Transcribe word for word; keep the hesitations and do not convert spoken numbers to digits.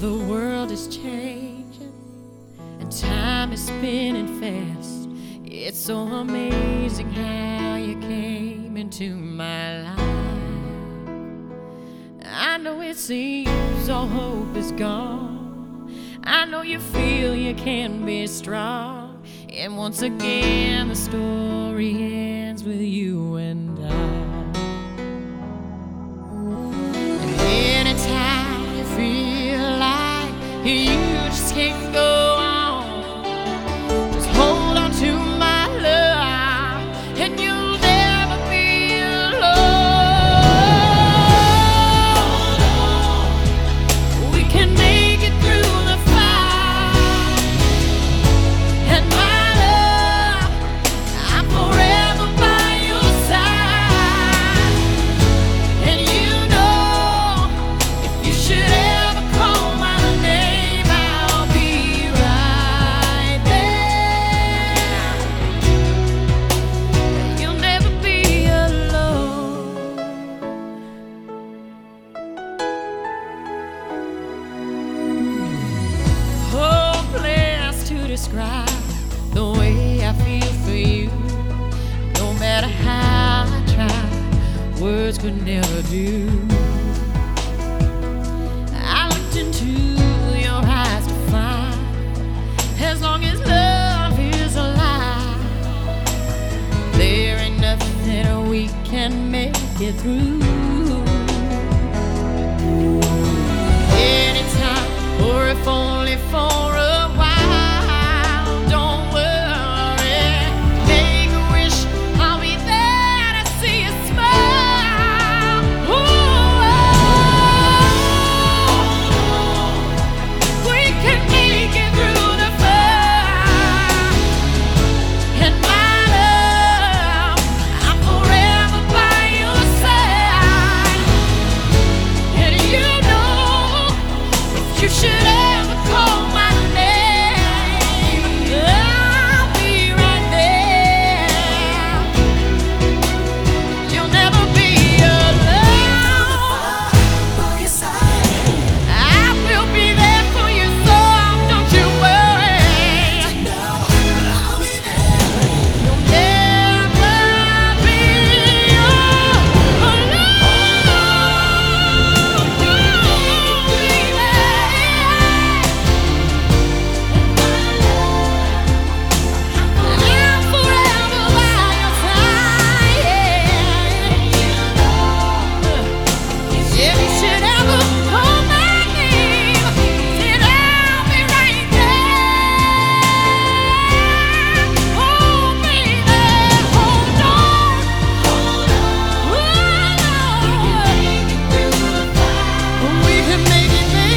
The world is changing and time is spinning fast. It's so amazing how you came into my life. I know it seems all hope is gone. I know you feel you can be strong. And once again the story ends with you and I. And anytime you feel like you just can't go on, just hold on to my love and you'll never be alone. We can make it through the fight, and my love, I'm forever by your side. And you know, if you should ever call my name, I'll be right there. You'll never be alone. Hopeless to describe the way I feel for you. No matter how I try, words could never do. I looked into your eyes to find, as long as love is alive, there ain't nothing we can make it through. Anytime, or if only for a while, don't worry, make a wish, I'll be there to see you smile. Ooh, we can make it through the fight, and my love, I'm forever by your side. And you know, if you should ever call my name, I'll be right there. You'll never be alone. I will be there for you, so don't you worry. You'll never be alone, I'm forever by your side. If you should ever call my name, then I'll be right there. Oh, baby, hold on, hold on. We can make it, baby.